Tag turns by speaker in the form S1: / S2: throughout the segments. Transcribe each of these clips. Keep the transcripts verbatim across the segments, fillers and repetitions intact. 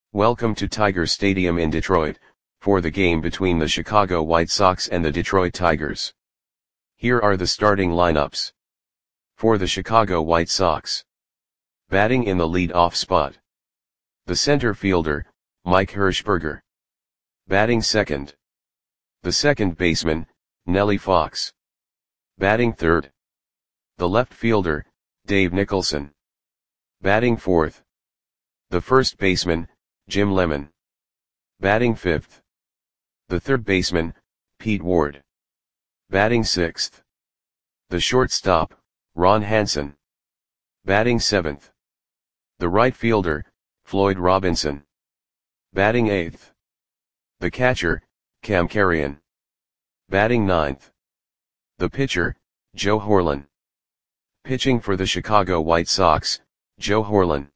S1: Welcome to Tiger Stadium in Detroit, for the game between the Chicago White Sox and the Detroit Tigers. Here are the starting lineups. For the Chicago White Sox. Batting in the lead-off spot. The center fielder, Mike Hershberger. Batting second. The second baseman, Nellie Fox. Batting third. The left fielder, Dave Nicholson. Batting fourth. The first baseman, Jim Lemon. Batting fifth. The third baseman, Pete Ward. Batting sixth. The shortstop, Ron Hansen. Batting seventh. The right fielder, Floyd Robinson. Batting eighth. The catcher, Cam Carrion. Batting ninth. The pitcher, Joe Horlen. Pitching for the Chicago White Sox, Joe Horlen.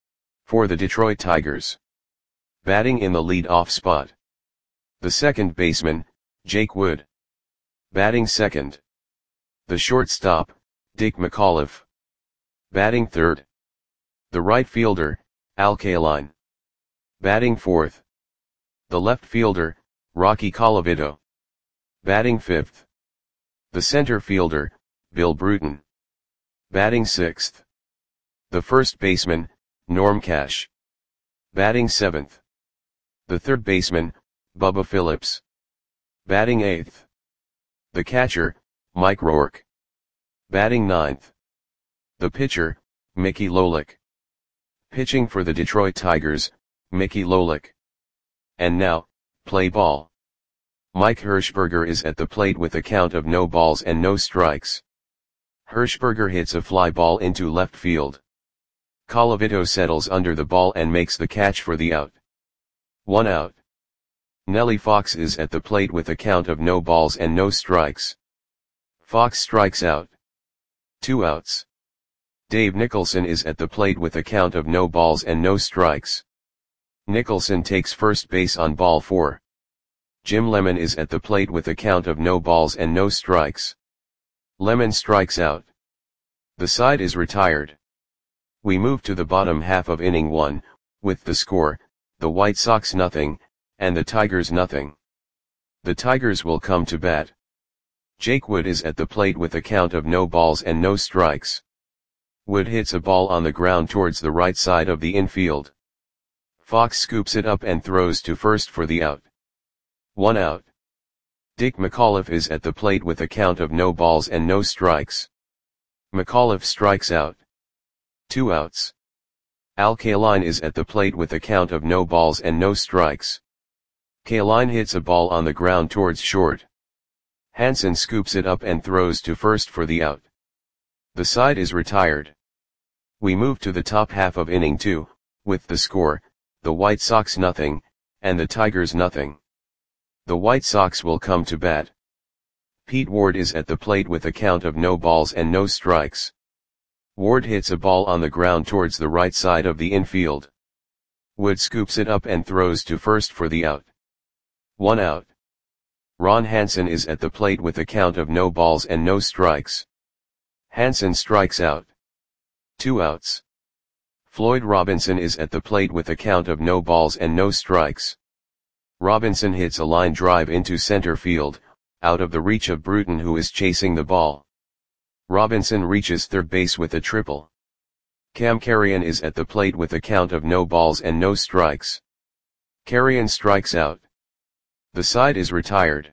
S1: For the Detroit Tigers. Batting in the lead-off spot. The second baseman, Jake Wood. Batting second. The shortstop, Dick McAuliffe. Batting third. The right fielder, Al Kaline. Batting fourth. The left fielder, Rocky Colavito. Batting fifth. The center fielder, Bill Bruton. Batting sixth. The first baseman, Norm Cash. Batting seventh. The third baseman, Bubba Phillips. Batting eighth. The catcher, Mike Rourke. Batting ninth. The pitcher, Mickey Lolich. Pitching for the Detroit Tigers, Mickey Lolich. And now, play ball. Mike Hershberger is at the plate with a count of no balls and no strikes. Hershberger hits a fly ball into left field. Colavito settles under the ball and makes the catch for the out. One out. Nellie Fox is at the plate with a count of no balls and no strikes. Fox strikes out. Two outs. Dave Nicholson is at the plate with a count of no balls and no strikes. Nicholson takes first base on ball four. Jim Lemon is at the plate with a count of no balls and no strikes. Lemon strikes out. The side is retired. We move to the bottom half of inning one, with the score, the White Sox nothing, and the Tigers nothing. The Tigers will come to bat. Jake Wood is at the plate with a count of no balls and no strikes. Wood hits a ball on the ground towards the right side of the infield. Fox scoops it up and throws to first for the out. One out. Dick McAuliffe is at the plate with a count of no balls and no strikes. McAuliffe strikes out. Two outs. Al Kaline is at the plate with a count of no balls and no strikes. Kaline hits a ball on the ground towards short. Hansen scoops it up and throws to first for the out. The side is retired. We move to the top half of inning two, with the score, the White Sox nothing, and the Tigers nothing. The White Sox will come to bat. Pete Ward is at the plate with a count of no balls and no strikes. Ward hits a ball on the ground towards the right side of the infield. Wood scoops it up and throws to first for the out. One out. Ron Hansen is at the plate with a count of no balls and no strikes. Hansen strikes out. Two outs. Floyd Robinson is at the plate with a count of no balls and no strikes. Robinson hits a line drive into center field, out of the reach of Bruton, who is chasing the ball. Robinson reaches third base with a triple. Cam Carrion is at the plate with a count of no balls and no strikes. Carrion strikes out. The side is retired.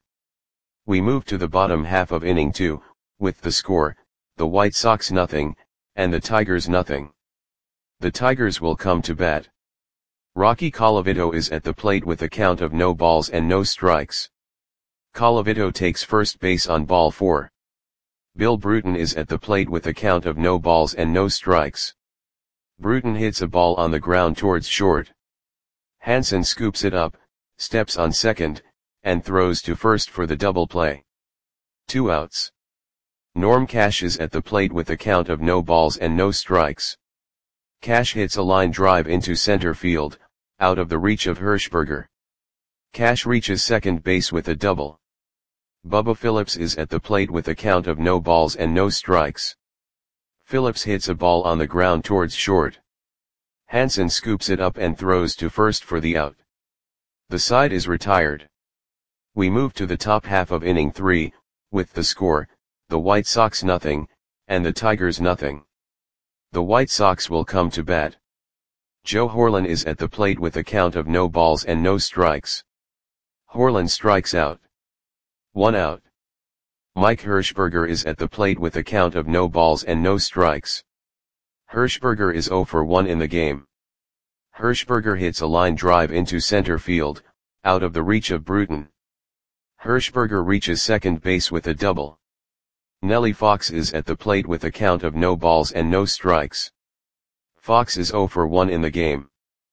S1: We move to the bottom half of inning two, with the score, the White Sox nothing, and the Tigers nothing. The Tigers will come to bat. Rocky Colavito is at the plate with a count of no balls and no strikes. Colavito takes first base on ball four. Bill Bruton is at the plate with a count of no balls and no strikes. Bruton hits a ball on the ground towards short. Hansen scoops it up, steps on second, and throws to first for the double play. Two outs. Norm Cash is at the plate with a count of no balls and no strikes. Cash hits a line drive into center field, out of the reach of Hershberger. Cash reaches second base with a double. Bubba Phillips is at the plate with a count of no balls and no strikes. Phillips hits a ball on the ground towards short. Hansen scoops it up and throws to first for the out. The side is retired. We move to the top half of inning three, with the score, the White Sox nothing, and the Tigers nothing. The White Sox will come to bat. Joe Horlen is at the plate with a count of no balls and no strikes. Horlen strikes out. One out. Mike Hershberger is at the plate with a count of no balls and no strikes. Hershberger is zero for one in the game. Hershberger hits a line drive into center field, out of the reach of Bruton. Hershberger reaches second base with a double. Nellie Fox is at the plate with a count of no balls and no strikes. Fox is zero for one in the game.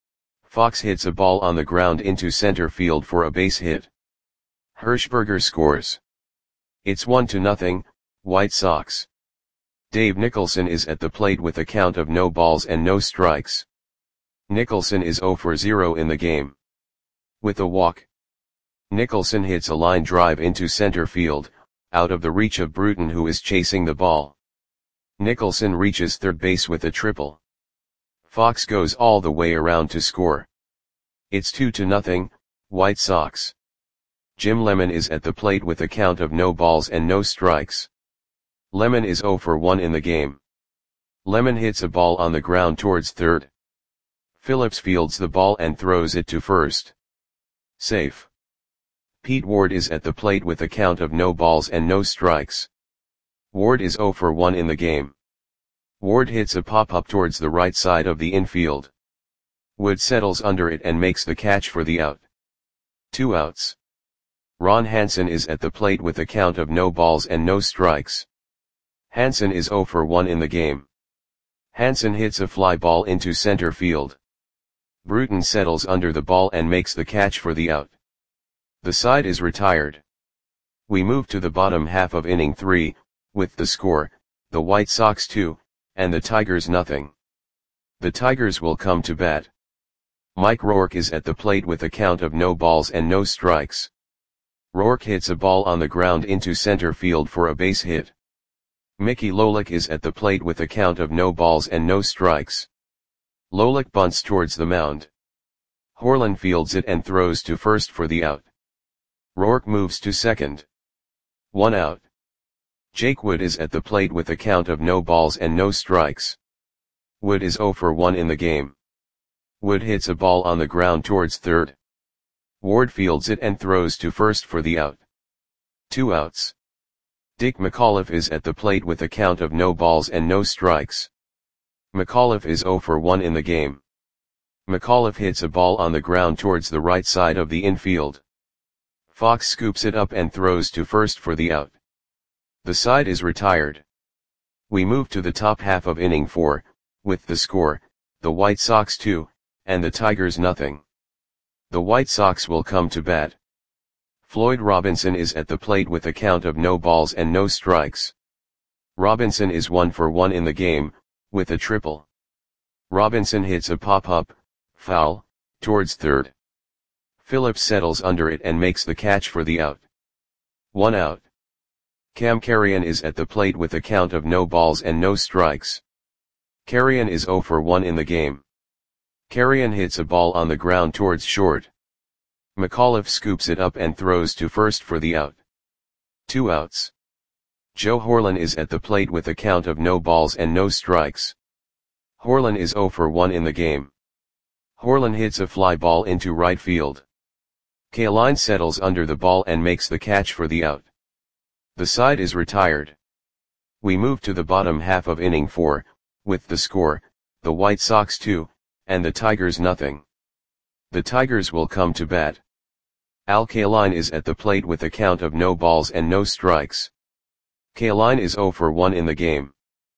S1: Fox hits a ball on the ground into center field for a base hit. Hershberger scores. It's one to nothing, White Sox. Dave Nicholson is at the plate with a count of no balls and no strikes. Nicholson is zero for zero in the game. With a walk. Nicholson hits a line drive into center field, out of the reach of Bruton, who is chasing the ball. Nicholson reaches third base with a triple. Fox goes all the way around to score. It's two to nothing, White Sox. Jim Lemon is at the plate with a count of no balls and no strikes. Lemon is zero for one in the game. Lemon hits a ball on the ground towards third. Phillips fields the ball and throws it to first. Safe. Pete Ward is at the plate with a count of no balls and no strikes. Ward is zero for one in the game. Ward hits a pop-up towards the right side of the infield. Wood settles under it and makes the catch for the out. Two outs. Ron Hansen is at the plate with a count of no balls and no strikes. Hansen is zero for one in the game. Hansen hits a fly ball into center field. Bruton settles under the ball and makes the catch for the out. The side is retired. We move to the bottom half of inning three, with the score, the White Sox two, and the Tigers nothing. The Tigers will come to bat. Mike Rourke is at the plate with a count of no balls and no strikes. Rourke hits a ball on the ground into center field for a base hit. Mickey Lolich is at the plate with a count of no balls and no strikes. Lolich bunts towards the mound. Horlen fields it and throws to first for the out. Rourke moves to second. One out. Jake Wood is at the plate with a count of no balls and no strikes. Wood is zero for one in the game. Wood hits a ball on the ground towards third. Ward fields it and throws to first for the out. Two outs. Dick McAuliffe is at the plate with a count of no balls and no strikes. McAuliffe is zero for one in the game. McAuliffe hits a ball on the ground towards the right side of the infield. Fox scoops it up and throws to first for the out. The side is retired. We move to the top half of inning four, with the score, the White Sox two, and the Tigers nothing. The White Sox will come to bat. Floyd Robinson is at the plate with a count of no balls and no strikes. Robinson is one for one in the game, with a triple. Robinson hits a pop-up, foul, towards third. Phillips settles under it and makes the catch for the out. One out. Cam Carrion is at the plate with a count of no balls and no strikes. Carrion is zero for one in the game. Carrion hits a ball on the ground towards short. McAuliffe scoops it up and throws to first for the out. Two outs. Joe Horlen is at the plate with a count of no balls and no strikes. Horlen is zero for one in the game. Horlen hits a fly ball into right field. Kaline settles under the ball and makes the catch for the out. The side is retired. We move to the bottom half of inning four, with the score, the White Sox two, and the Tigers nothing. The Tigers will come to bat. Al Kaline is at the plate with a count of no balls and no strikes. Kaline is zero for one in the game.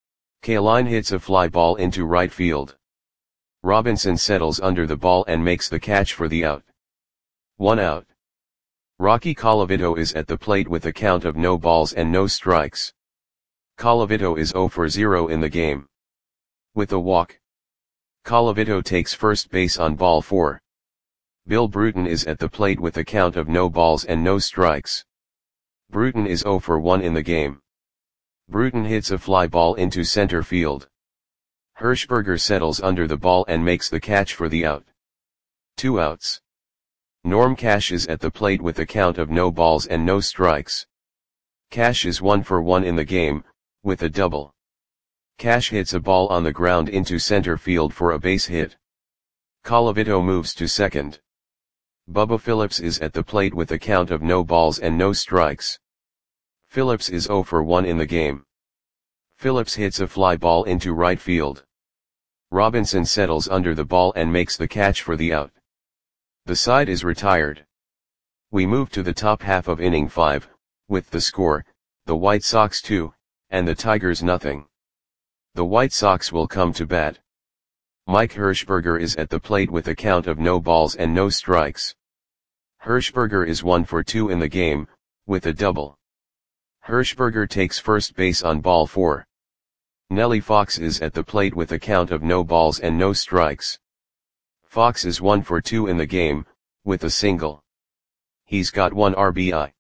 S1: Kaline hits a fly ball into right field. Robinson settles under the ball and makes the catch for the out. One out. Rocky Colavito is at the plate with a count of no balls and no strikes. Colavito is zero for zero in the game. With a walk. Colavito takes first base on ball four. Bill Bruton is at the plate with a count of no balls and no strikes. Bruton is zero for one in the game. Bruton hits a fly ball into center field. Hirschberger settles under the ball and makes the catch for the out. Two outs. Norm Cash is at the plate with a count of no balls and no strikes. Cash is one for one in the game, with a double. Cash hits a ball on the ground into center field for a base hit. Colavito moves to second. Bubba Phillips is at the plate with a count of no balls and no strikes. Phillips is zero for one in the game. Phillips hits a fly ball into right field. Robinson settles under the ball and makes the catch for the out. The side is retired. We move to the top half of inning five, with the score, the White Sox two, and the Tigers nothing. The White Sox will come to bat. Mike Hirschberger is at the plate with a count of no balls and no strikes. Hirschberger is one for two in the game, with a double. Hirschberger takes first base on ball four. Nellie Fox is at the plate with a count of no balls and no strikes. Fox is one for two in the game, with a single. He's got one R B I.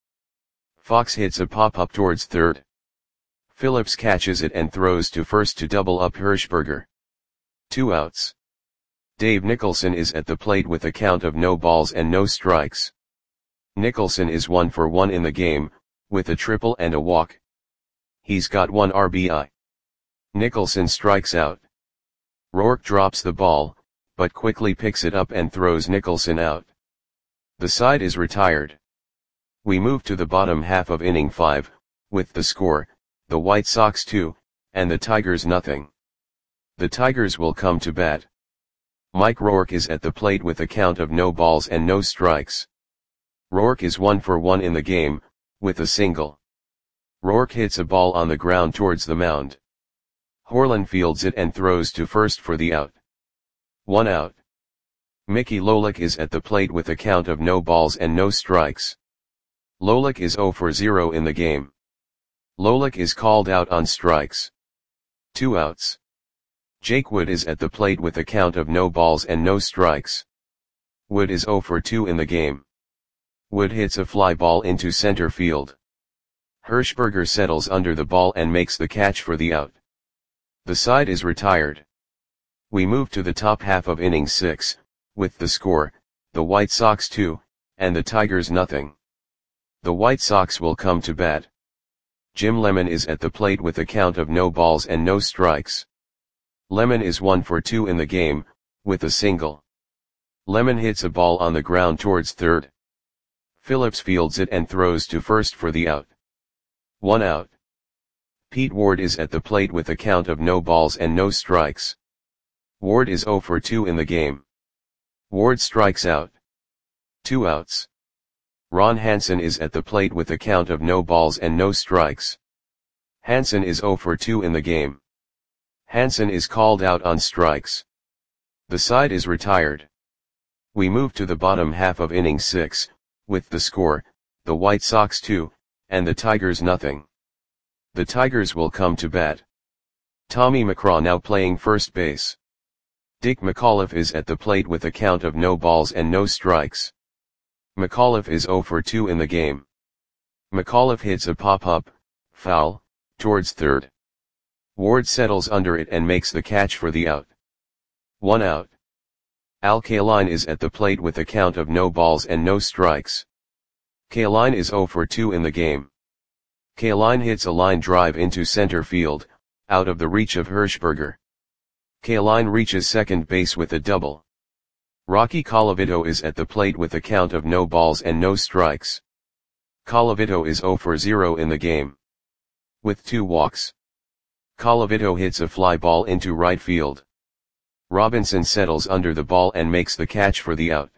S1: Fox hits a pop-up towards third. Phillips catches it and throws to first to double up Hirschberger. Two outs. Dave Nicholson is at the plate with a count of no balls and no strikes. Nicholson is one for one in the game, with a triple and a walk. He's got one R B I. Nicholson strikes out. Rourke drops the ball, but quickly picks it up and throws Nicholson out. The side is retired. We move to the bottom half of inning five, with the score, the White Sox two, and the Tigers nothing. The Tigers will come to bat. Mike Rourke is at the plate with a count of no balls and no strikes. Rourke is one for one in the game, with a single. Rourke hits a ball on the ground towards the mound. Horlan fields it and throws to first for the out. One out. Mickey Lolich is at the plate with a count of no balls and no strikes. Lolich is zero for zero in the game. Lolich is called out on strikes. Two outs. Jake Wood is at the plate with a count of no balls and no strikes. Wood is zero for two in the game. Wood hits a fly ball into center field. Hirschberger settles under the ball and makes the catch for the out. The side is retired. We move to the top half of inning six, with the score, the White Sox two, and the Tigers nothing. The White Sox will come to bat. Jim Lemon is at the plate with a count of no balls and no strikes. Lemon is one for two in the game, with a single. Lemon hits a ball on the ground towards third. Phillips fields it and throws to first for the out. One out. Pete Ward is at the plate with a count of no balls and no strikes. Ward is zero for two in the game. Ward strikes out. Two outs. Ron Hansen is at the plate with a count of no balls and no strikes. Hansen is zero for two in the game. Hansen is called out on strikes. The side is retired. We move to the bottom half of inning six, with the score, the White Sox two, and the Tigers nothing. The Tigers will come to bat. Tommy McCraw now playing first base. Dick McAuliffe is at the plate with a count of no balls and no strikes. McAuliffe is zero for two in the game. McAuliffe hits a pop-up, foul, towards third. Ward settles under it and makes the catch for the out. One out. Al Kaline is at the plate with a count of no balls and no strikes. Kaline is zero for two in the game. Kaline hits a line drive into center field, out of the reach of Hirschberger. Kaline reaches second base with a double. Rocky Colavito is at the plate with a count of no balls and no strikes. Colavito is zero for zero in the game. With two walks. Colavito hits a fly ball into right field. Robinson settles under the ball and makes the catch for the out.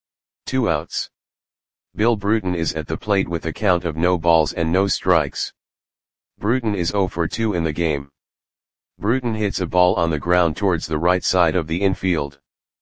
S1: Two outs. Bill Bruton is at the plate with a count of no balls and no strikes. Bruton is zero for two in the game. Bruton hits a ball on the ground towards the right side of the infield.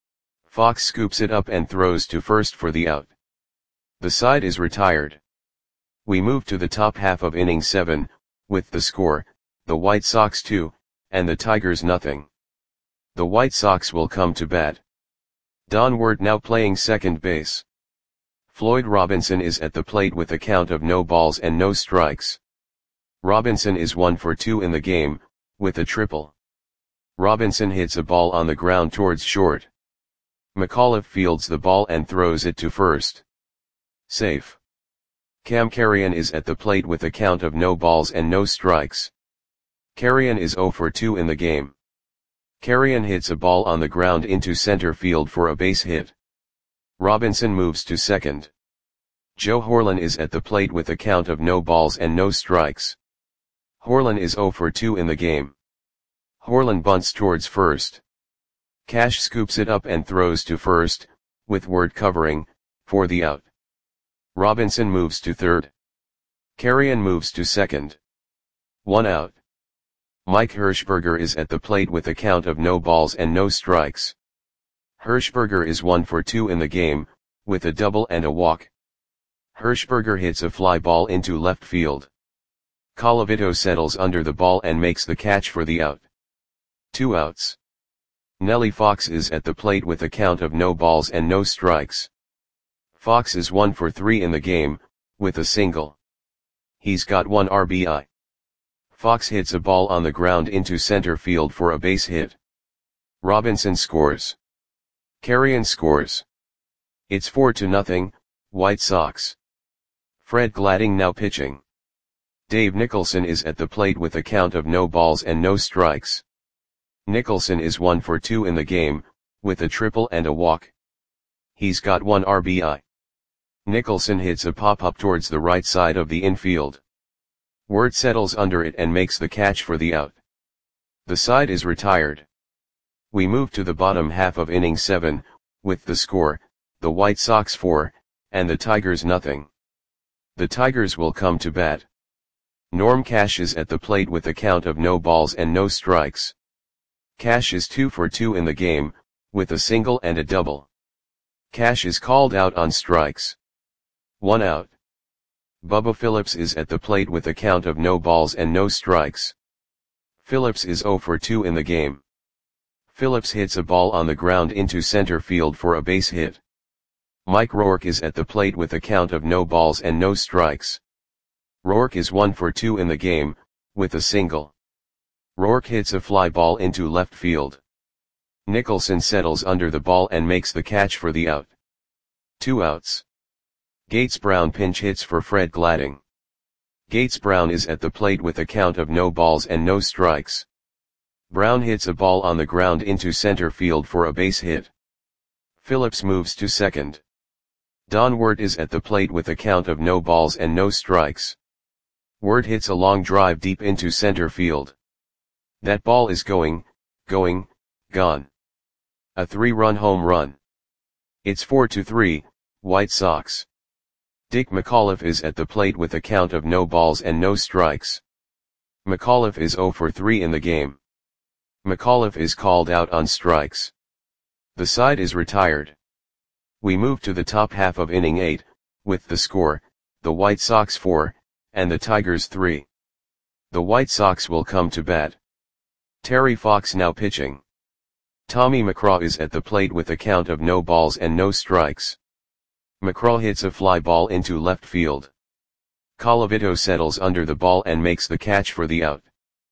S1: Fox scoops it up and throws to first for the out. The side is retired. We move to the top half of inning seven, with the score, the White Sox two, and the Tigers nothing. The White Sox will come to bat. Don Wirt now playing second base. Floyd Robinson is at the plate with a count of no balls and no strikes. Robinson is one for two in the game, with a triple. Robinson hits a ball on the ground towards short. McAuliffe fields the ball and throws it to first. Safe. Cam Carrion is at the plate with a count of no balls and no strikes. Carrion is zero for two in the game. Carrion hits a ball on the ground into center field for a base hit. Robinson moves to second. Joe Horlen is at the plate with a count of no balls and no strikes. Horlen is zero for two in the game. Horlen bunts towards first. Cash scoops it up and throws to first, with Ward covering, for the out. Robinson moves to third. Carrion moves to second. One out. Mike Hirschberger is at the plate with a count of no balls and no strikes. Hirschberger is one for two in the game, with a double and a walk. Hirschberger hits a fly ball into left field. Colavito settles under the ball and makes the catch for the out. Two outs. Nellie Fox is at the plate with a count of no balls and no strikes. Fox is one for three in the game, with a single. He's got one R B I. Fox hits a ball on the ground into center field for a base hit. Robinson scores. Carrion scores. It's four to nothing, White Sox. Fred Gladding now pitching. Dave Nicholson is at the plate with a count of no balls and no strikes. Nicholson is one for two in the game, with a triple and a walk. He's got one R B I. Nicholson hits a pop-up towards the right side of the infield. Ward settles under it and makes the catch for the out. The side is retired. We move to the bottom half of inning seven, with the score, the White Sox four, and the Tigers nothing. The Tigers will come to bat. Norm Cash is at the plate with a count of no balls and no strikes. Cash is two for two in the game, with a single and a double. Cash is called out on strikes. One out. Bubba Phillips is at the plate with a count of no balls and no strikes. Phillips is zero for two in the game. Phillips hits a ball on the ground into center field for a base hit. Mike Rourke is at the plate with a count of no balls and no strikes. Rourke is one for two in the game, with a single. Rourke hits a fly ball into left field. Nicholson settles under the ball and makes the catch for the out. Two outs. Gates Brown pinch hits for Fred Gladding. Gates Brown is at the plate with a count of no balls and no strikes. Brown hits a ball on the ground into center field for a base hit. Phillips moves to second. Don Ward is at the plate with a count of no balls and no strikes. Ward hits a long drive deep into center field. That ball is going, going, gone. A three-run home run. It's four to three, White Sox. Dick McAuliffe is at the plate with a count of no balls and no strikes. McAuliffe is zero for three in the game. McAuliffe is called out on strikes. The side is retired. We move to the top half of inning eight, with the score, the White Sox four, and the Tigers three. The White Sox will come to bat. Terry Fox now pitching. Tommy McCraw is at the plate with a count of no balls and no strikes. McCraw hits a fly ball into left field. Colavito settles under the ball and makes the catch for the out.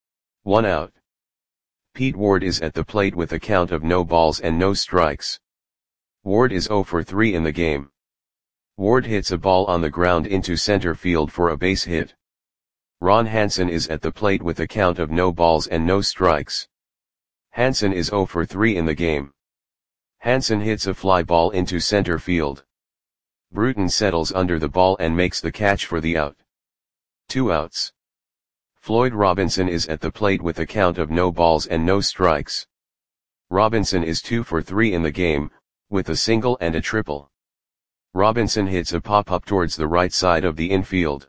S1: One out. Pete Ward is at the plate with a count of no balls and no strikes. Ward is zero for three in the game. Ward hits a ball on the ground into center field for a base hit. Ron Hansen is at the plate with a count of no balls and no strikes. Hansen is zero for three in the game. Hansen hits a fly ball into center field. Bruton settles under the ball and makes the catch for the out. Two outs. Floyd Robinson is at the plate with a count of no balls and no strikes. Robinson is two for three in the game, with a single and a triple. Robinson hits a pop-up towards the right side of the infield.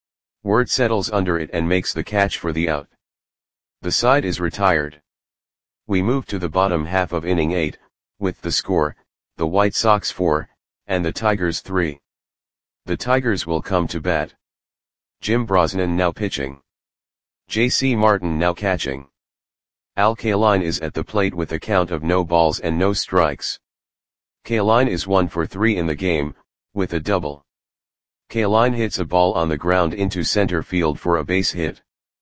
S1: Ward settles under it and makes the catch for the out. The side is retired. We move to the bottom half of inning eight, with the score, the White Sox four, and the Tigers three. The Tigers will come to bat. Jim Brosnan now pitching. J C Martin now catching. Al Kaline is at the plate with a count of no balls and no strikes. Kaline is one for three in the game, with a double. Kaline hits a ball on the ground into center field for a base hit.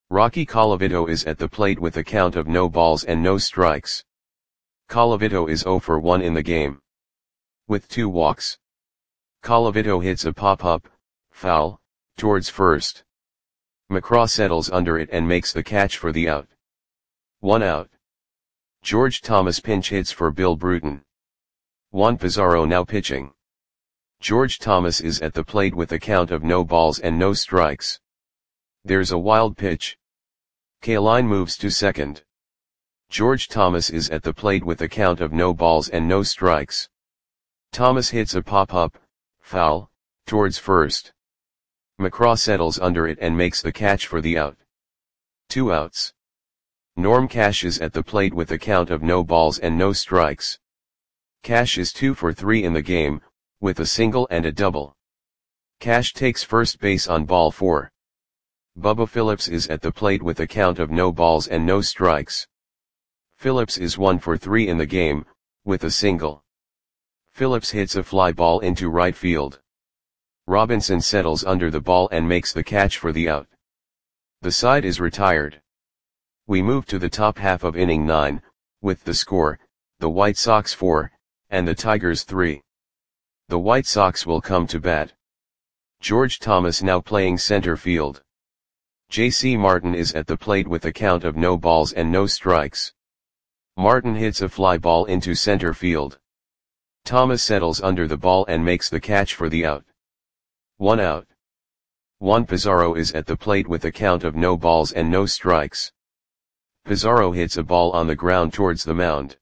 S1: Rocky Colavito is at the plate with a count of no balls and no strikes. Colavito is zero for one in the game, with two walks. Colavito hits a pop-up, foul, towards first. McCraw settles under it and makes the catch for the out. One out. George Thomas pinch hits for Bill Bruton. Juan Pizarro now pitching. George Thomas is at the plate with a count of no balls and no strikes. There's a wild pitch. Kaline moves to second. George Thomas is at the plate with a count of no balls and no strikes. Thomas hits a pop-up, foul, towards first. McCraw settles under it and makes the catch for the out. Two outs. Norm Cash is at the plate with a count of no balls and no strikes. Cash is two for three in the game, with a single and a double. Cash takes first base on ball four. Bubba Phillips is at the plate with a count of no balls and no strikes. Phillips is one for three in the game, with a single. Phillips hits a fly ball into right field. Robinson settles under the ball and makes the catch for the out. The side is retired. We move to the top half of inning nine, with the score, the White Sox four, and the Tigers three. The White Sox will come to bat. George Thomas now playing center field. J C Martin is at the plate with a count of no balls and no strikes. Martin hits a fly ball into center field. Thomas settles under the ball and makes the catch for the out. One out. Juan Pizarro is at the plate with a count of no balls and no strikes. Pizarro hits a ball on the ground towards the mound.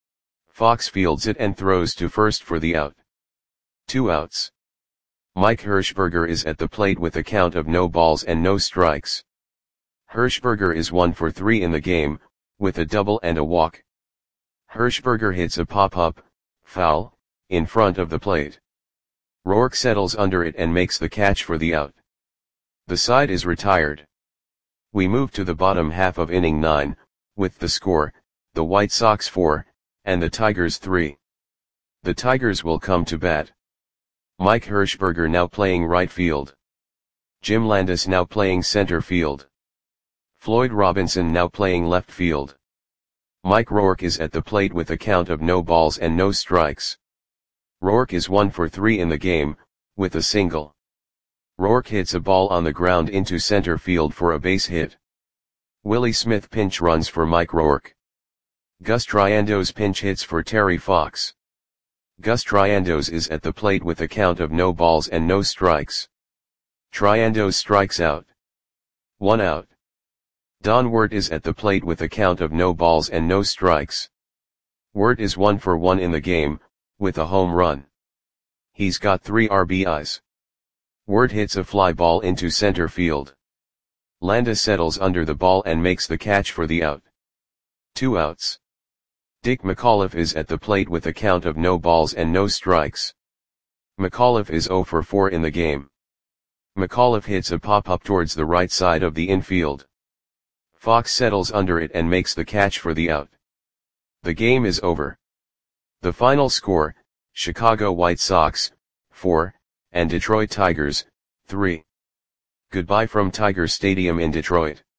S1: Fox fields it and throws to first for the out. Two outs. Mike Hirschberger is at the plate with a count of no balls and no strikes. Hirschberger is one for three in the game, with a double and a walk. Hirschberger hits a pop-up, foul, in front of the plate. Rourke settles under it and makes the catch for the out. The side is retired. We move to the bottom half of inning nine, with the score, the White Sox four, and the Tigers three. The Tigers will come to bat. Mike Hirschberger now playing right field. Jim Landis now playing center field. Floyd Robinson now playing left field. Mike Rourke is at the plate with a count of no balls and no strikes. Rourke is one for three in the game, with a single. Rourke hits a ball on the ground into center field for a base hit. Willie Smith pinch runs for Mike Rourke. Gus Triandos pinch hits for Terry Fox. Gus Triandos is at the plate with a count of no balls and no strikes. Triandos strikes out. One out. Don Wirt is at the plate with a count of no balls and no strikes. Wirt is one for one in the game, with a home run. He's got three R B Is. Wirt hits a fly ball into center field. Landis settles under the ball and makes the catch for the out. Two outs. Dick McAuliffe is at the plate with a count of no balls and no strikes. McAuliffe is zero for four in the game. McAuliffe hits a pop-up towards the right side of the infield. Fox settles under it and makes the catch for the out. The game is over. The final score, Chicago White Sox, four, and Detroit Tigers, three. Goodbye from Tiger Stadium in Detroit.